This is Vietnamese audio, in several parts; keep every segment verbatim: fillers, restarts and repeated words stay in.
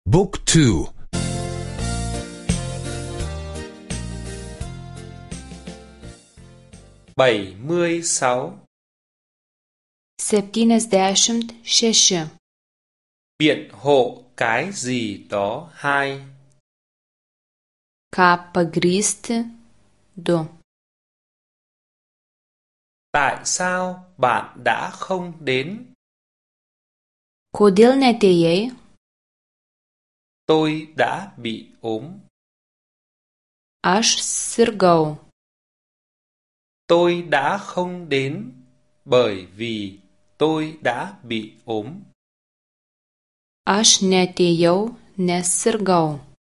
Book two. bảy mươi sáu. septyniasdešimt šeši. Biện hộ cái gì đó hai. Ką pagrįsti du. Tại sao bạn đã không đến? Kodėl neatėjai? Tôi đã bị ốm. Aš sirgau. Tôi đã không đến bởi vì tôi đã bị ốm. Aš neatėjau, nes sirgau.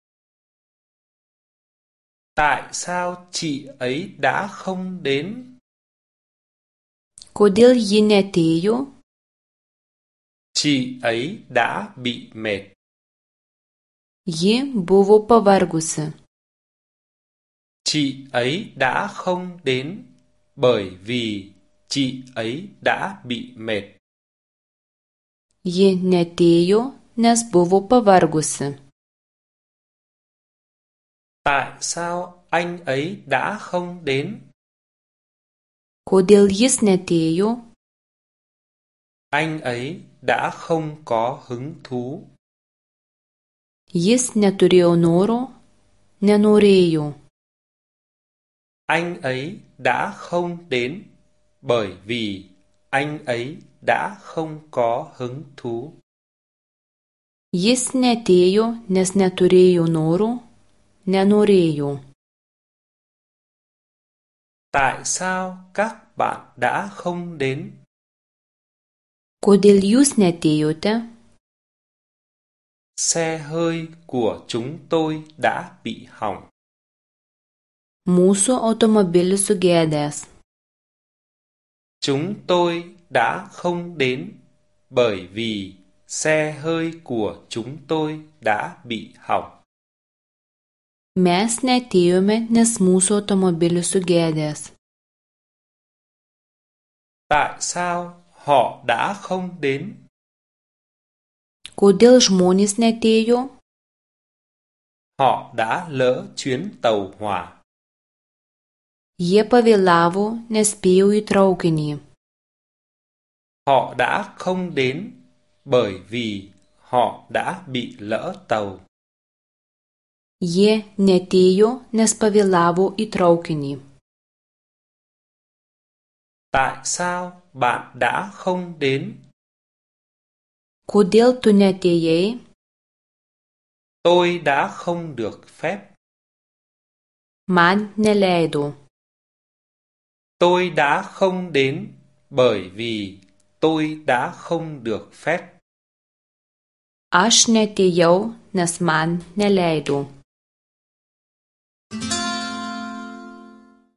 Tại sao chị ấy đã không đến? Kodėl ji neatėjo? Chị ấy đã bị mệt. Ji buvo pavargusi. Chị ấy đã không đến bởi vì chị ấy đã bị mệt. Ji neatėjo, nes buvo pavargusi. Tại sao anh ấy đã không đến? Kodėl jis neatėjo? Anh ấy đã không có hứng thú. Jis neturėjo noro, nenorėjo. Anh ấy đã không đến bởi vì anh ấy đã không có hứng thú. Jis neatėjo, nes neturėjo noro, nenorėjo. Tại sao các bạn đã không đến? Kodėl jūs neatėjote? Xe hơi của chúng tôi đã bị hỏng. Mūsų automobilis sugedęs. Chúng tôi đã không đến bởi vì xe hơi của chúng tôi đã bị hỏng. Mes neatėjome, nes mūsų automobilis sugedęs. Tại sao họ đã không đến? Kodėl žmonės neatėjo? Họ đã lỡ chuyến tàu hỏa. Jie pavėlavo, nespėjo į traukinį. Họ đã không đến bởi vì họ đã bị lỡ tàu. Jie neatėjo, nes pavėlavo į traukinį. Tại sao bạn đã không đến? Kodėl tu neatėjai? Tôi đã không được phép. Man neleido. Tôi đã không đến bởi vì tôi đã không được phép. Aš neatėjau, nes man neleido.